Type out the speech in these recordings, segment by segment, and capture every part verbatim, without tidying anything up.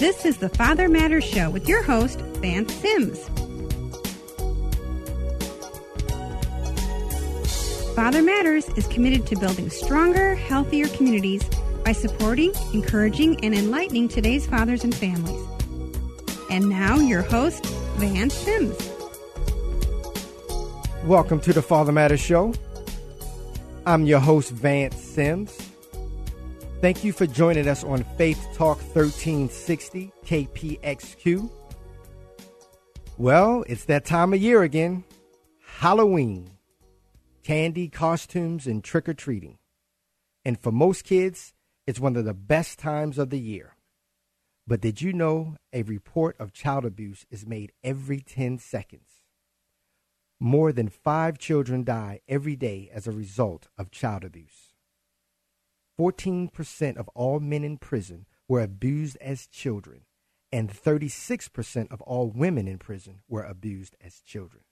This is the Father Matters Show with your host, Vance Sims. Father Matters is committed to building stronger, healthier communities by supporting, encouraging, and enlightening today's fathers and families. And now, your host, Vance Sims. Welcome to the Father Matters Show. I'm your host, Vance Sims. Thank you for joining us on Faith Talk thirteen sixty K P X Q. Well, it's that time of year again. Halloween. Candy, costumes, and trick-or-treating. And for most kids, it's one of the best times of the year. But did you know a report of child abuse is made every ten seconds? More than five children die every day as a result of child abuse. fourteen percent of all men in prison were abused as children, and thirty-six percent of all women in prison were abused as children.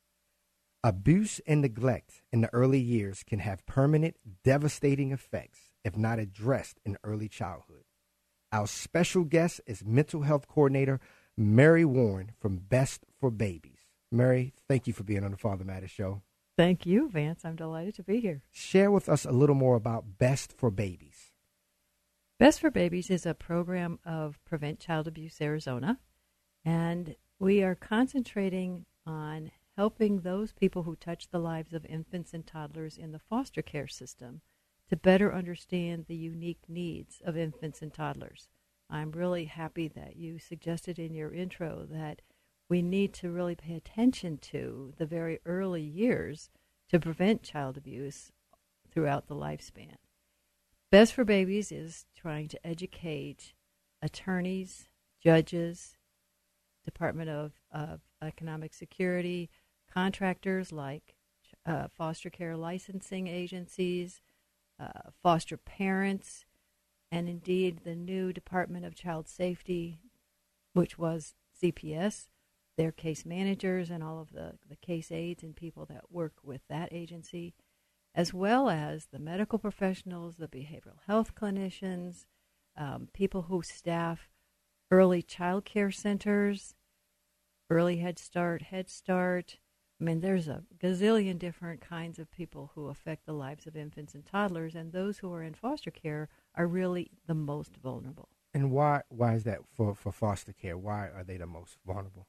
Abuse and neglect in the early years can have permanent, devastating effects if not addressed in early childhood. Our special guest is mental health coordinator Mary Warren from Best for Babies. Mary, thank you for being on the Father Matters Show. Thank you, Vance. I'm delighted to be here. Share with us a little more about Best for Babies. Best for Babies is a program of Prevent Child Abuse Arizona, and we are concentrating on helping those people who touch the lives of infants and toddlers in the foster care system to better understand the unique needs of infants and toddlers. I'm really happy that you suggested in your intro that we need to really pay attention to the very early years to prevent child abuse throughout the lifespan. Best for Babies is trying to educate attorneys, judges, Department of, of Economic Security, contractors like uh, foster care licensing agencies, uh, foster parents, and indeed the new Department of Child Safety, which was C P S, their case managers and all of the, the case aides and people that work with that agency, as well as the medical professionals, the behavioral health clinicians, um, people who staff early child care centers, early Head Start, Head Start. I mean, there's a gazillion different kinds of people who affect the lives of infants and toddlers, and those who are in foster care are really the most vulnerable. And why why is that for, for foster care? Why are they the most vulnerable?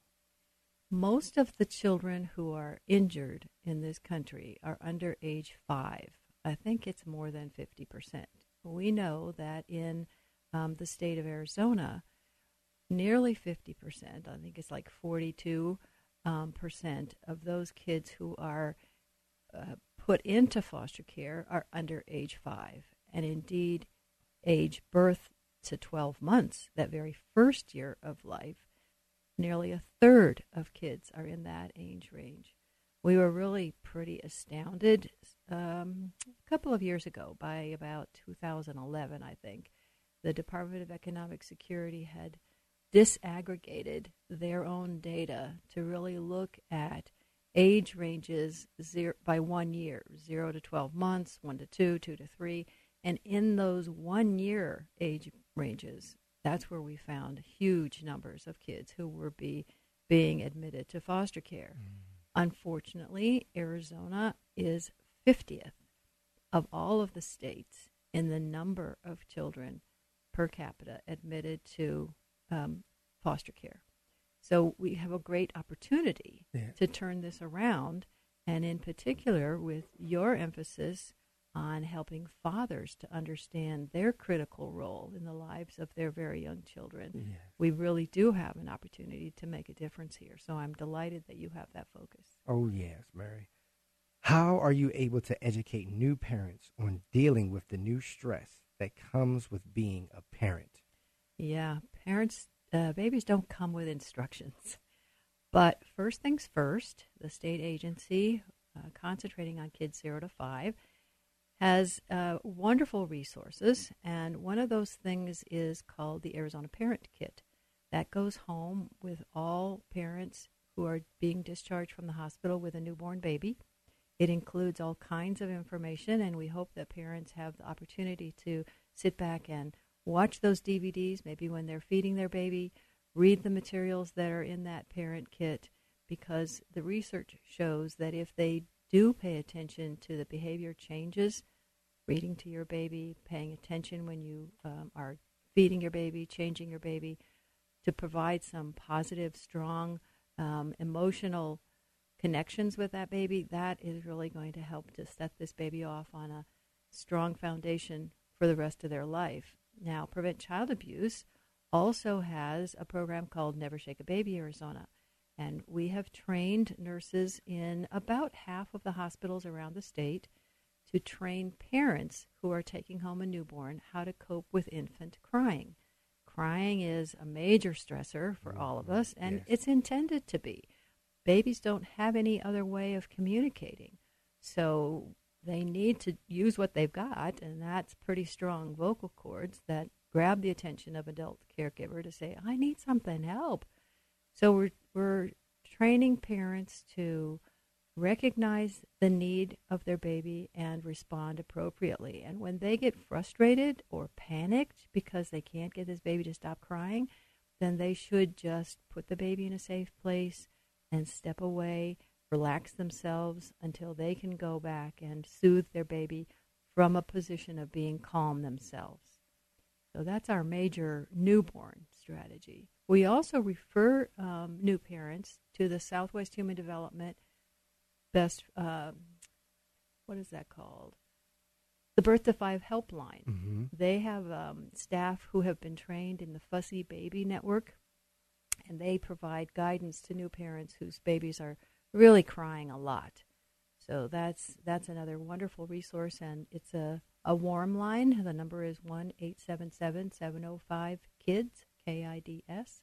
Most of the children who are injured in this country are under age five. I think it's more than fifty percent. We know that in um, the state of Arizona, nearly fifty percent, I think it's like forty-two um, percent of those kids who are uh, put into foster care are under age five. And indeed, age birth to twelve months, that very first year of life, nearly a third of kids are in that age range. We were really pretty astounded um, a couple of years ago, by about two thousand eleven, I think. The Department of Economic Security had disaggregated their own data to really look at age ranges zero, by one year, zero to twelve months, one to two, two to three. And in those one-year age ranges, that's where we found huge numbers of kids who were be, being admitted to foster care. Mm. Unfortunately, Arizona is fiftieth of all of the states in the number of children per capita admitted to um, foster care. So we have a great opportunity yeah. to turn this around, and in particular with your emphasis on helping fathers to understand their critical role in the lives of their very young children. Yes. We really do have an opportunity to make a difference here. So I'm delighted that you have that focus. Oh, yes, Mary. How are you able to educate new parents on dealing with the new stress that comes with being a parent? Yeah, parents, uh, babies don't come with instructions. But first things first, the state agency uh, concentrating on kids zero to five has uh, wonderful resources, and one of those things is called the Arizona Parent Kit. That goes home with all parents who are being discharged from the hospital with a newborn baby. It includes all kinds of information, and we hope that parents have the opportunity to sit back and watch those D V Ds, maybe when they're feeding their baby, read the materials that are in that parent kit, because the research shows that if they do pay attention to the behavior changes, reading to your baby, paying attention when you um, are feeding your baby, changing your baby, to provide some positive, strong, um, emotional connections with that baby, that is really going to help to set this baby off on a strong foundation for the rest of their life. Now, Prevent Child Abuse also has a program called Never Shake a Baby Arizona, and we have trained nurses in about half of the hospitals around the state to train parents who are taking home a newborn how to cope with infant crying. Crying is a major stressor for mm-hmm. all of us, and yes. it's intended to be. Babies don't have any other way of communicating, so they need to use what they've got, and that's pretty strong vocal cords that grab the attention of adult caregiver to say, I need something, help. So we're we're training parents to recognize the need of their baby and respond appropriately. And when they get frustrated or panicked because they can't get this baby to stop crying, then they should just put the baby in a safe place and step away, relax themselves until they can go back and soothe their baby from a position of being calm themselves. So that's our major newborn strategy. We also refer um, new parents to the Southwest Human Development Best, uh, what is that called? The Birth to Five Helpline. Mm-hmm. They have um, staff who have been trained in the Fussy Baby Network, and they provide guidance to new parents whose babies are really crying a lot. So that's that's another wonderful resource, and it's a, a warm line. The number is one eight seven seven, seven oh five, KIDS, K I D S.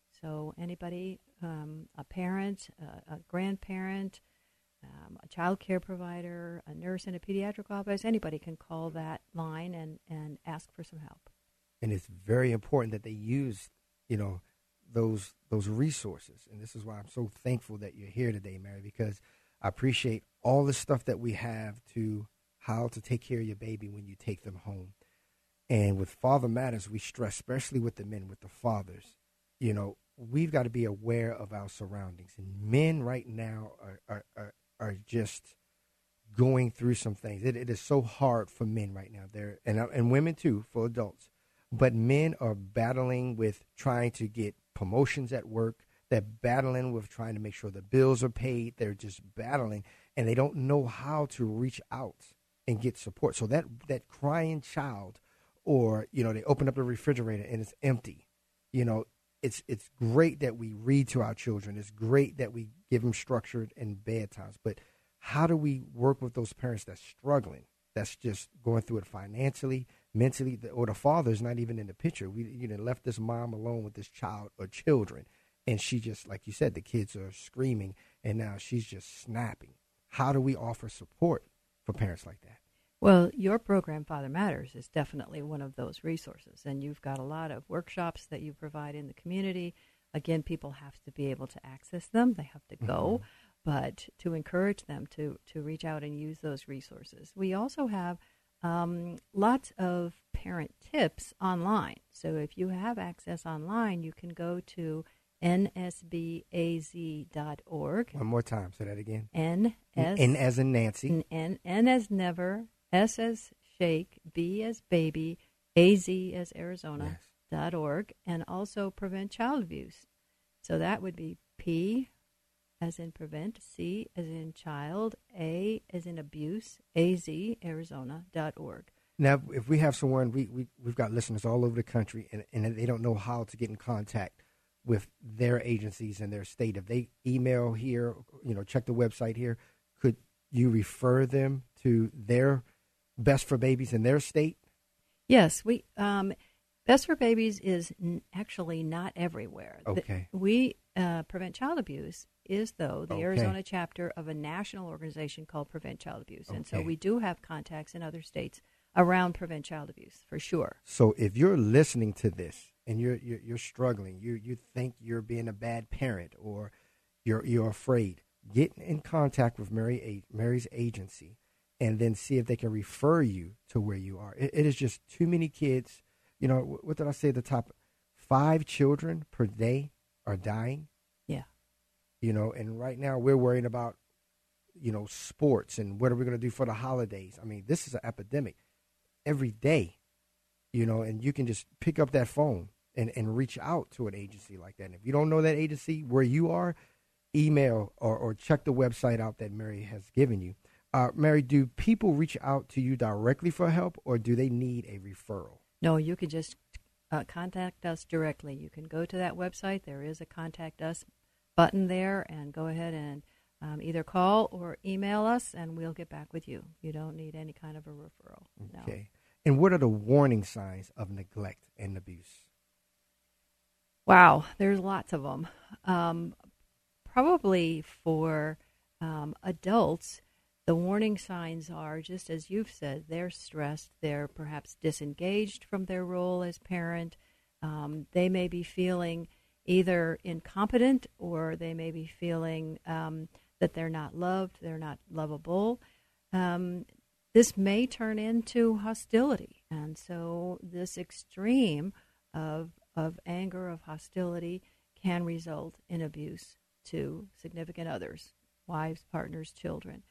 So anybody, um, a parent, uh, a grandparent, um, a child care provider, a nurse in a pediatric office, anybody can call that line and, and ask for some help. And it's very important that they use, you know, those those resources. And this is why I'm so thankful that you're here today, Mary, because I appreciate all the stuff that we have to how to take care of your baby when you take them home. And with Father Matters, we stress, especially with the men, with the fathers, you know, we've got to be aware of our surroundings. And men right now are are, are, are just going through some things. It, it is so hard for men right now. They're, and, and women, too, for adults. But men are battling with trying to get promotions at work. They're battling with trying to make sure the bills are paid. They're just battling, and they don't know how to reach out and get support. So that, that crying child, or, you know, they open up the refrigerator and it's empty. You know, it's it's great that we read to our children. It's great that we give them structured and bedtimes. But how do we work with those parents that's struggling, that's just going through it financially, mentally, or the father's not even in the picture? We, you know, left this mom alone with this child or children. And she just, like you said, the kids are screaming, and now she's just snapping. How do we offer support for parents like that? Well, your program, Father Matters, is definitely one of those resources. And you've got a lot of workshops that you provide in the community. Again, people have to be able to access them. They have to go. Mm-hmm. But to encourage them to, to reach out and use those resources. We also have um, lots of parent tips online. So if you have access online, you can go to N S B A Z dot org. One more time. Say that again. N S N as in Nancy. N, N as never, S as shake, B as baby, A Z as Arizona, yes. dot org, and also Prevent Child Abuse. So that would be P as in prevent, C as in child, A as in abuse, A Z, Arizona dot org. Now, if we have someone, we, we, we've got listeners all over the country, and, and they don't know how to get in contact with their agencies in their state. If they email here, you know, check the website here, could you refer them to their Best for Babies in their state? Yes, we um, Best for Babies is n- actually not everywhere. Okay. The, we uh, Prevent Child Abuse is, though, the okay. Arizona chapter of a national organization called Prevent Child Abuse. Okay. And so we do have contacts in other states around Prevent Child Abuse, for sure. So if you're listening to this and you're you're, you're struggling, you you think you're being a bad parent, or you're you're afraid, get in contact with Mary Mary's agency, and then see if they can refer you to where you are. It, it is just too many kids you know, wh- what did I say at the top? Five children per day are dying. Yeah. You know, and right now we're worrying about, you know, sports and what are we going to do for the holidays. I mean, this is an epidemic every day, you know, and you can just pick up that phone and, and reach out to an agency like that. And if you don't know that agency where you are, email or, or check the website out that Mary has given you. Uh, Mary, do people reach out to you directly for help, or do they need a referral? No, you can just uh, contact us directly. You can go to that website. There is a contact us button there, and go ahead and um, either call or email us, and we'll get back with you. You don't need any kind of a referral. Okay. No. And what are the warning signs of neglect and abuse? Wow, there's lots of them. Um, probably for um, adults, the warning signs are, just as you've said, they're stressed, they're perhaps disengaged from their role as parent. Um, they may be feeling either incompetent, or they may be feeling um, that they're not loved, they're not lovable. Um, this may turn into hostility. And so this extreme of, of anger, of hostility, can result in abuse to significant others, wives, partners, children.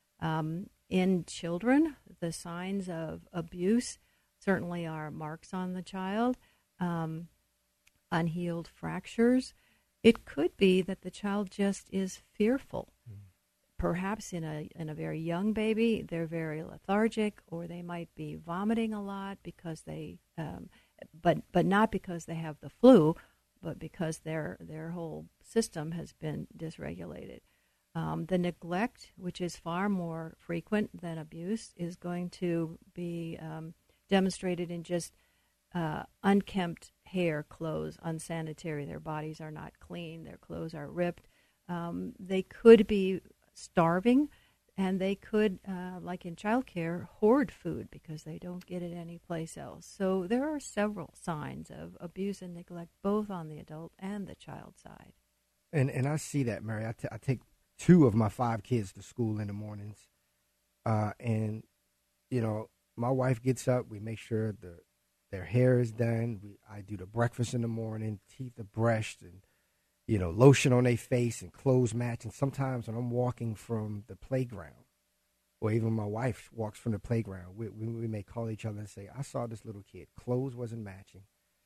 Um, in children, the signs of abuse certainly are marks on the child, um, unhealed fractures. It could be that the child just is fearful. Mm. Perhaps in a in a very young baby, they're very lethargic, or they might be vomiting a lot because they, um, but but not because they have the flu, but because their their whole system has been dysregulated. Um, the neglect, which is far more frequent than abuse, is going to be um, demonstrated in just uh, unkempt hair, clothes, unsanitary. Their bodies are not clean. Their clothes are ripped. Um, they could be starving, and they could, uh, like in childcare, hoard food because they don't get it anyplace else. So there are several signs of abuse and neglect, both on the adult and the child side. And and I see that, Mary. I, t- I take two of my five kids to school in the mornings, uh, and you know, my wife gets up. We make sure the their hair is done. We I do the breakfast in the morning, teeth are brushed, and you know, lotion on their face and clothes match. And sometimes when I'm walking from the playground, or even my wife walks from the playground, we we, we may call each other and say, "I saw this little kid. Clothes wasn't matching,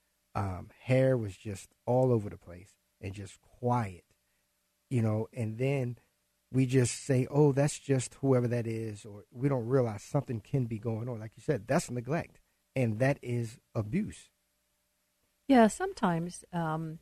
um, hair was just all over the place, and just quiet." You know, and then we just say, oh, that's just whoever that is, or we don't realize something can be going on. Like you said, that's neglect, and that is abuse. Yeah, sometimes um,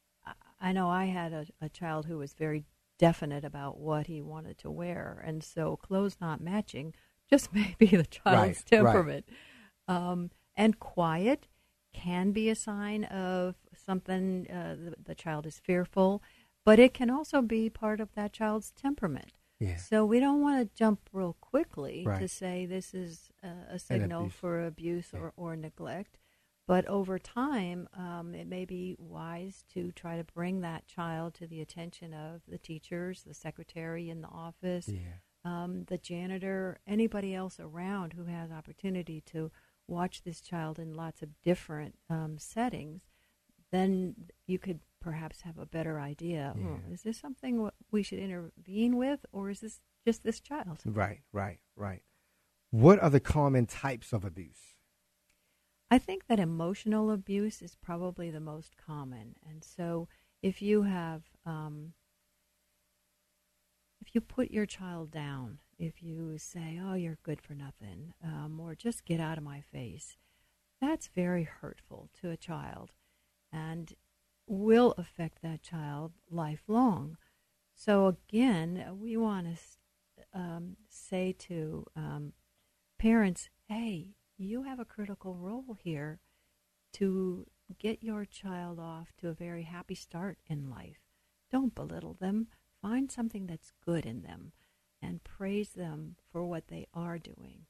I know I had a, a child who was very definite about what he wanted to wear, and so clothes not matching just may be the child's right, temperament. Right. Um, and quiet can be a sign of something, uh, the, the child is fearful. But it can also be part of that child's temperament. Yeah. So we don't want to jump real quickly right. to say this is a, a signal abuse. for abuse yeah. or, or neglect. But over time, um, it may be wise to try to bring that child to the attention of the teachers, the secretary in the office, yeah. um, the janitor, anybody else around who has opportunity to watch this child in lots of different um, settings. Then you could perhaps have a better idea. Yeah. Oh, is this something we should intervene with, or is this just this child? Right, right, right. What are the common types of abuse? I think that emotional abuse is probably the most common. And so if you have, um, if you put your child down, if you say, oh, you're good for nothing, um, or just get out of my face, that's very hurtful to a child, and will affect that child lifelong. So again, we want to um, say to um, parents, hey, you have a critical role here to get your child off to a very happy start in life. Don't belittle them. Find something that's good in them and praise them for what they are doing.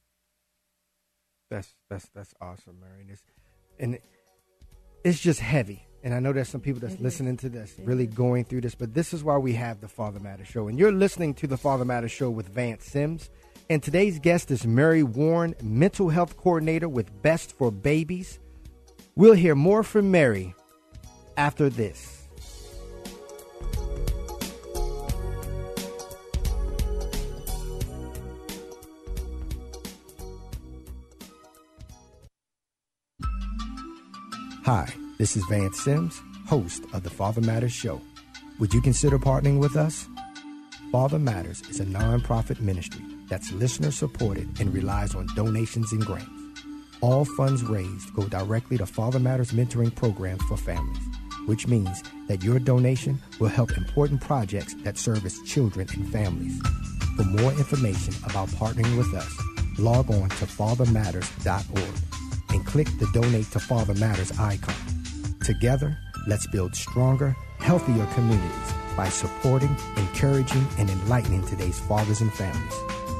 That's that's that's awesome, Mary. And it's, and it's just heavy. And I know there's some people that's it listening is. to this, it really is. going through this. But this is why we have the Father Matters Show. And you're listening to the Father Matters Show with Vance Sims. And today's guest is Mary Warren, mental health coordinator with Best for Babies. We'll hear more from Mary after this. Hi, this is Vance Sims, host of the Father Matters Show. Would you consider partnering with us? Father Matters is a nonprofit ministry that's listener-supported and relies on donations and grants. All funds raised go directly to Father Matters mentoring programs for families, which means that your donation will help important projects that service children and families. For more information about partnering with us, log on to father matters dot org and click the Donate to Father Matters icon. Together, let's build stronger, healthier communities by supporting, encouraging, and enlightening today's fathers and families.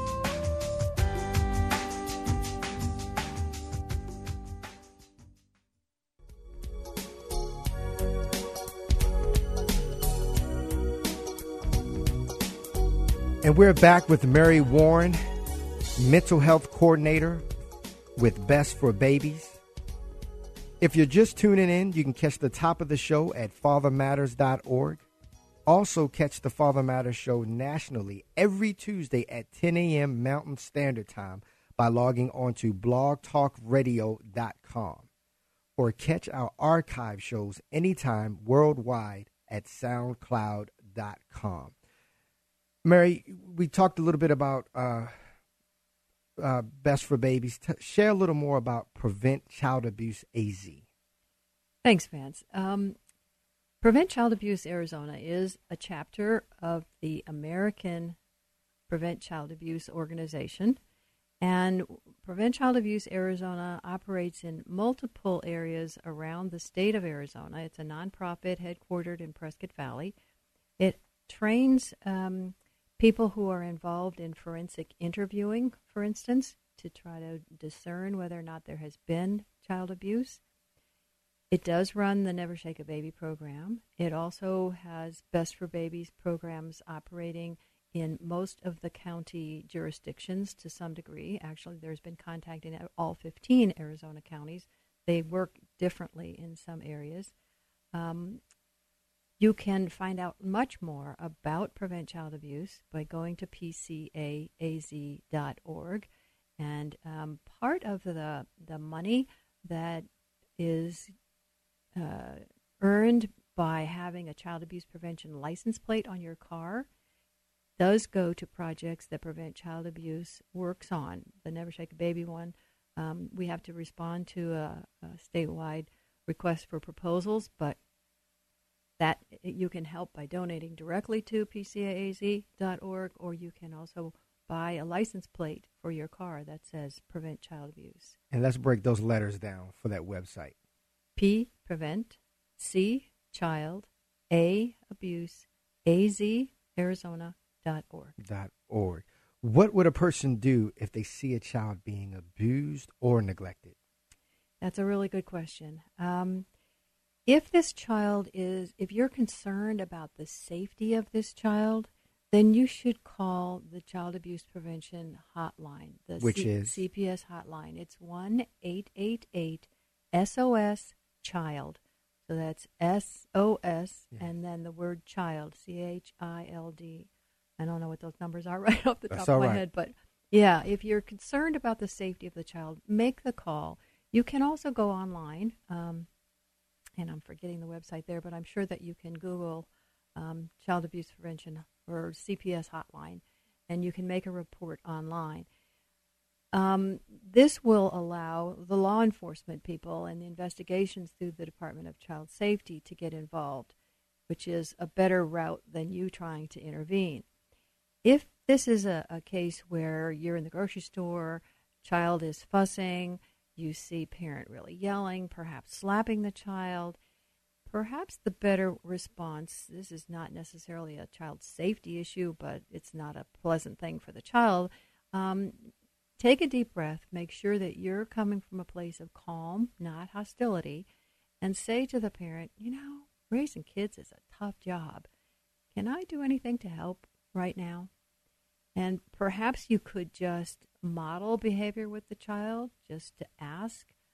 And we're back with Mary Warren, mental health coordinator with Best for Babies. If you're just tuning in, you can catch the top of the show at father matters dot org. Also catch the Father Matters Show nationally every Tuesday at ten a.m. Mountain Standard Time by logging on to blog talk radio dot com. Or catch our archive shows anytime worldwide at soundcloud dot com. Mary, we talked a little bit about uh, uh, Best for Babies. T- share a little more about Prevent Child Abuse A Z. Thanks, Vance. Um, Prevent Child Abuse Arizona is a chapter of the American Prevent Child Abuse organization. And Prevent Child Abuse Arizona operates in multiple areas around the state of Arizona. It's a nonprofit headquartered in Prescott Valley. It trains um, people who are involved in forensic interviewing, for instance, to try to discern whether or not there has been child abuse. It does run the Never Shake a Baby program. It also has Best for Babies programs operating in most of the county jurisdictions to some degree. Actually, there's been contact in all fifteen Arizona counties. They work differently in some areas. Um, you can find out much more about Prevent Child Abuse by going to p c a a z dot org. And um, part of the, the money that is uh, earned by having a child abuse prevention license plate on your car does go to projects that Prevent Child Abuse works on. The Never Shake a Baby one, um, we have to respond to a, a statewide request for proposals, but that you can help by donating directly to p c a a z dot org, or you can also buy a license plate for your car that says Prevent Child Abuse. And let's break those letters down for that website. P, prevent, C, child, A, abuse, A Z, Arizona, dot org. Dot org. What would a person do if they see a child being abused or neglected? That's a really good question. Um, if this child is, if you're concerned about the safety of this child, then you should call the Child Abuse Prevention Hotline, the Which C- is? C P S hotline. It's one eight eight eight S O S child. So that's S O S yeah. and then the word child, C H I L D. I don't know what those numbers are right off the That's top of my right. head, but yeah, if you're concerned about the safety of the child, make the call. You can also go online, um, and I'm forgetting the website there, but I'm sure that you can Google um, Child Abuse Prevention or C P S hotline, and you can make a report online. Um, this will allow the law enforcement people and the investigations through the Department of Child Safety to get involved, which is a better route than you trying to intervene. If this is a, a case where you're in the grocery store, child is fussing, you see parent really yelling, perhaps slapping the child, perhaps the better response, this is not necessarily a child safety issue, but it's not a pleasant thing for the child. Um, take a deep breath, make sure that you're coming from a place of calm, not hostility, and say to the parent, you know, raising kids is a tough job. Can I do anything to help right now? And perhaps you could just model behavior with the child, just to ask,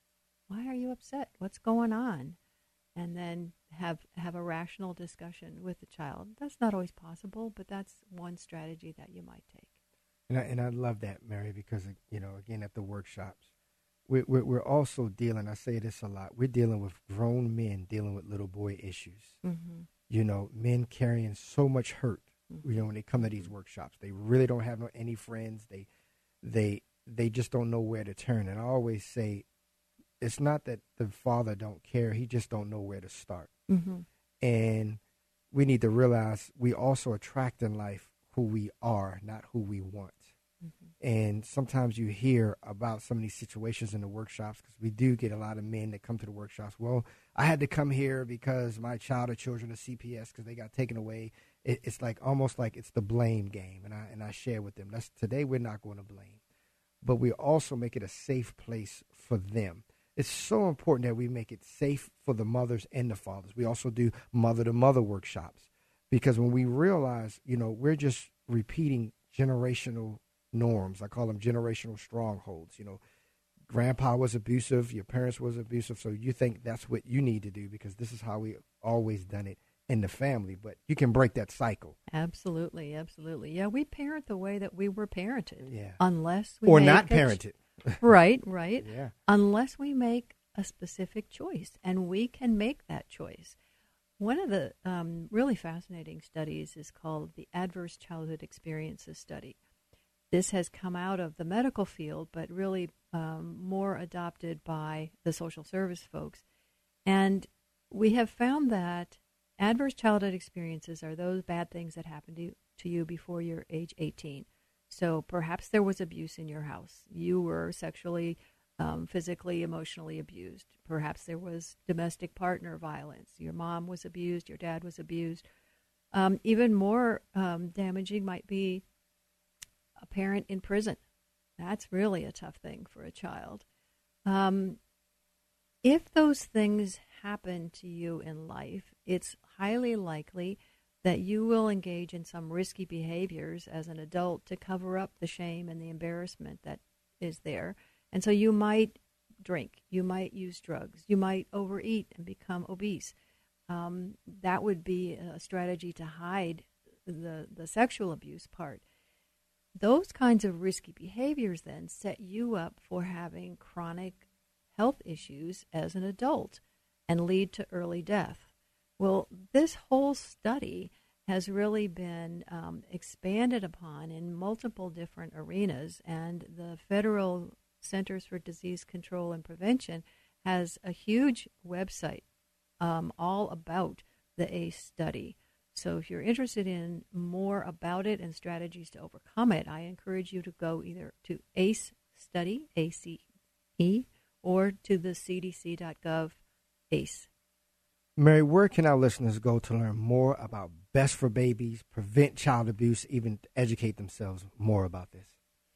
Why are you upset? What's going on? And then have have a rational discussion with the child. That's not always possible, but that's one strategy that you might take. And I, and I love that, Mary, because, you know, again, at the workshops, we're, we're, we're also dealing, I say this a lot, we're dealing with grown men dealing with little boy issues. Mm-hmm. You know, men carrying so much hurt, Mm-hmm. you know, when they come to these workshops. They really don't have no, any friends. They, they, they just don't know where to turn. And I always say, it's not that the father don't care. He just don't know where to start. Mm-hmm. And we need to realize we also attract in life who we are, not who we want. Mm-hmm. And sometimes you hear about some of these situations in the workshops, because we do get a lot of men that come to the workshops. Well, I had to come here because my child or children are C P S because they got taken away. It, it's like almost like it's the blame game. And I, and I share with them, that's today we're not going to blame, but we also make it a safe place for them. It's so important that we make it safe for the mothers and the fathers. We also do mother-to-mother workshops, because when we realize, you know, we're just repeating generational norms. I call them generational strongholds. You know, grandpa was abusive, your parents was abusive, so you think that's what you need to do because this is how we always done it in the family. But you can break that cycle. Absolutely, absolutely. Yeah, we parent the way that we were parented. Yeah. Unless we Or make not a parented. Right, right. Yeah. Unless we make a specific choice, and we can make that choice. One of the um, really fascinating studies is called the Adverse Childhood Experiences Study. This has come out of the medical field, but really um, more adopted by the social service folks. And we have found that adverse childhood experiences are those bad things that happen to you, to you before you're age eighteen. So perhaps there was abuse in your house. You were sexually, um, physically, emotionally abused. Perhaps there was domestic partner violence. Your mom was abused. Your dad was abused. Um, even more um, damaging might be a parent in prison. That's really a tough thing for a child. Um, if those things happen to you in life, it's highly likely that you will engage in some risky behaviors as an adult to cover up the shame and the embarrassment that is there. And so you might drink, you might use drugs, you might overeat and become obese. Um, that would be a strategy to hide the, the sexual abuse part. Those kinds of risky behaviors then set you up for having chronic health issues as an adult and lead to early death. Well, this whole study has really been um, expanded upon in multiple different arenas, and the Federal Centers for Disease Control and Prevention has a huge website um, all about the A C E study. So if you're interested in more about it and strategies to overcome it, I encourage you to go either to A C E Study, A C E, or to the C D C dot gov A C E. Mary, where can our listeners go to learn more about Best for Babies, prevent child abuse, even educate themselves more about this?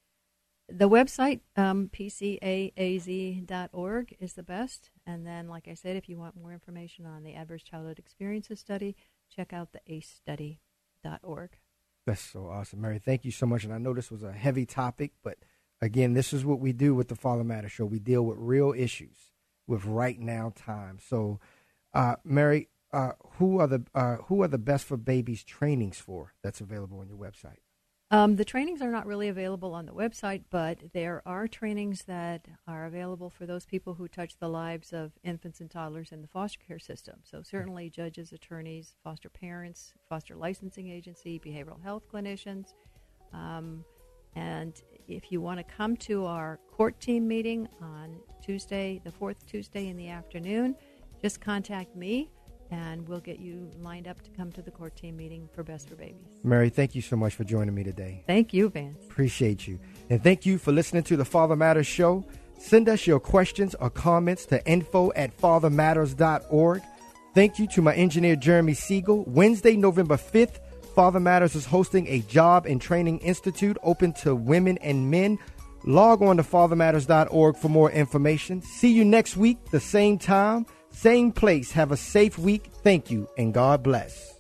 The website, um, P C A A Z dot org, is the best. And then, like I said, if you want more information on the Adverse Childhood Experiences Study, check out the A C E study dot org. That's so awesome, Mary. Thank you so much. And I know this was a heavy topic, but again, this is what we do with the Father Matters Show. We deal with real issues with right now time. So, uh, Mary, uh, who are the uh, who are the Best for Babies trainings for that's available on your website? Um, the trainings are not really available on the website, but there are trainings that are available for those people who touch the lives of infants and toddlers in the foster care system. So certainly judges, attorneys, foster parents, foster licensing agency, behavioral health clinicians. Um, and if you want to come to our court team meeting on Tuesday, the fourth Tuesday in the afternoon, just contact me, and we'll get you lined up to come to the court team meeting for Best for Babies. Mary, thank you so much for joining me today. Thank you, Vance. Appreciate you. And thank you for listening to the Father Matters Show. Send us your questions or comments to info at father matters dot org. Thank you to my engineer, Jeremy Siegel. Wednesday, November fifth, Father Matters is hosting a job and training institute open to women and men. Log on to father matters dot org for more information. See you next week, the same time, same place. Have a safe week. Thank you, and God bless.